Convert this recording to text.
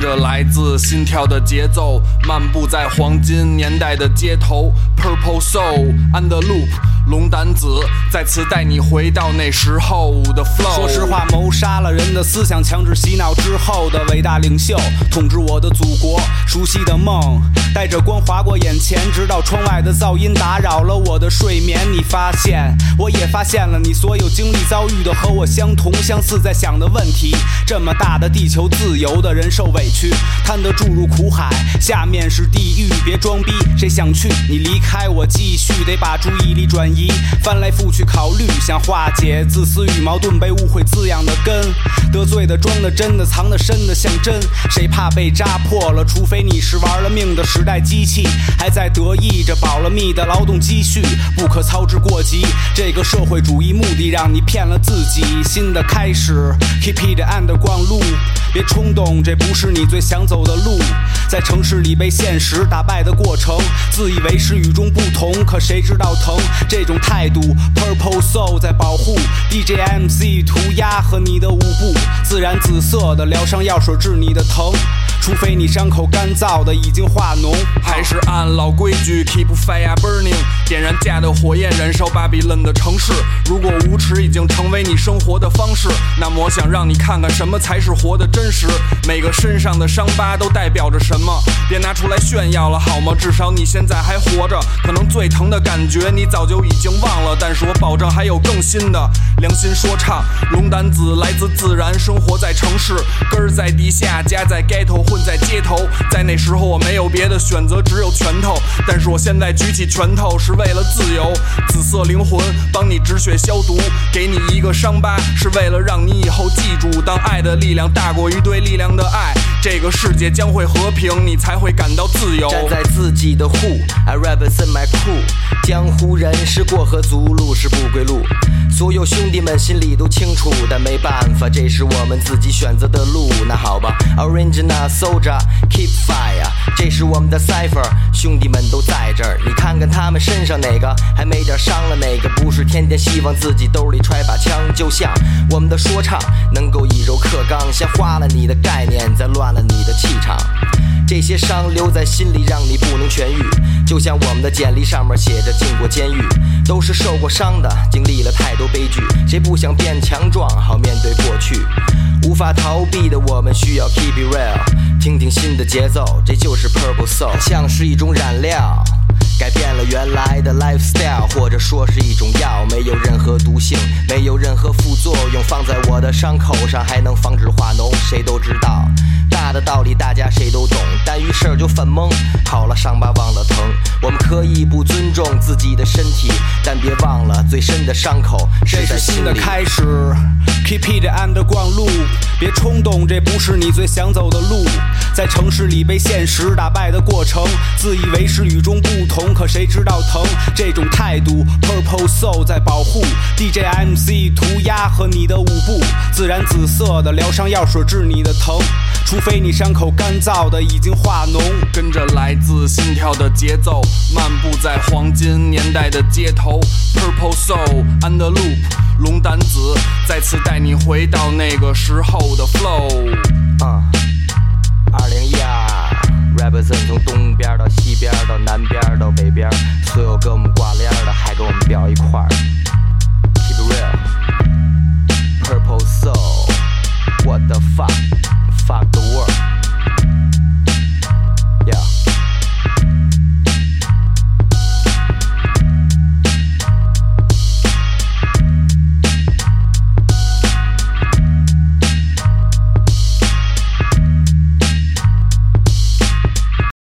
着来自心跳的节奏，漫步在黄金年代的街头。 Purple Soul and the Loop， 龙胆子再次带你回到那时候的 flow。 说实话，谋杀了人的思想，强制洗脑之后的伟大领袖，统治我的祖国，熟悉的梦带着光划过眼前，直到窗外的噪音打扰了我的睡眠。你发现，我也发现了，你所有经历遭遇的和我相同相似，在想的问题。这么大的地球，自由的人受委屈，贪得注入苦海，下面是地狱。别装逼，谁想去你离开我，继续得把注意力转移，翻来覆去考虑，想化解自私与矛盾被误会滋养的根，得罪的装的真的藏的深的像真，谁怕被扎破了？除非你是玩了命的时代机器，还在得意着保了密的劳动积蓄，不可操之过急。这个社会主义目的让你骗了自己。新的开始 ，Keep it and 逛路，别冲动，这不是你最想走的路。在城市里被现实打败的过程，自以为是与众不同，可谁知道疼？这种态度 ，Purple Soul 在保护 DJ MC 涂鸦和你的舞步，自然紫色的疗伤药水治你的疼。除非你伤口干燥的已经化脓， 还是按老规矩 keep fire burning， 点燃家的火焰，燃烧巴比伦的城市。如果无耻已经成为你生活的方式，那么我想让你看看什么才是活的真实。每个身上的伤疤都代表着什么，别拿出来炫耀了好吗？至少你现在还活着，可能最疼的感觉你早就已经忘了，但是我保证还有更新的。良心说唱，龙胆子来自自然，生活在城市，根儿在地下，家在ghetto，混在街头。在那时候我没有别的选择，只有拳头，但是我现在举起拳头是为了自由。紫色灵魂帮你止血消毒，给你一个伤疤是为了让你以后记住，当爱的力量大过于对力量的爱，这个世界将会和平，你才会感到自由。 站在自己的户 I represent my crew， 江湖人是过河，族路是不归路，所有兄弟们心里都清楚，但没办法，这是我们自己选择的路。那好吧 Original Soldier Keep Fire， 这是我们的 Cypher， 兄弟们都在这儿，你看看他们身上哪个还没点伤了，哪个不是天天希望自己兜里揣把枪。就像我们的说唱能够以柔克刚，先花了你的概念，再乱了你的气场，这些伤留在心里让你不能痊愈，就像我们的简历上面写着进过监狱，都是受过伤的，经历了太多悲剧，谁不想变强壮好面对过去，无法逃避的我们需要 keep it real， 听听新的节奏，这就是 Purple Soul， 它像是一种染料，改变了原来的 lifestyle， 或者说是一种药，没有任何毒性，没有任何副作用，放在我的伤口上还能防止化脓。谁都知道大的道理大家谁都懂，但遇事儿就犯懵，好了伤疤忘了疼。我们可以不尊重自己的身体，但别忘了最深的伤口是在心里。 这是新的开始 Keep it and 逛路，别冲动，这不是你最想走的路。在城市里被现实打败的过程，自以为是与众不同，可谁知道疼？这种态度 Purple Soul 在保护 DJ MC 涂鸦和你的舞步，自然紫色的疗伤药水治你的疼，除非你伤口干燥的已经化脓。 跟着来自心跳的节奏，漫步在黄金年代的街头。 Purple Soul and the Loop， 龙胆子再次带你回到那个时候的 flow。 2012 represent 从东边到西边到南边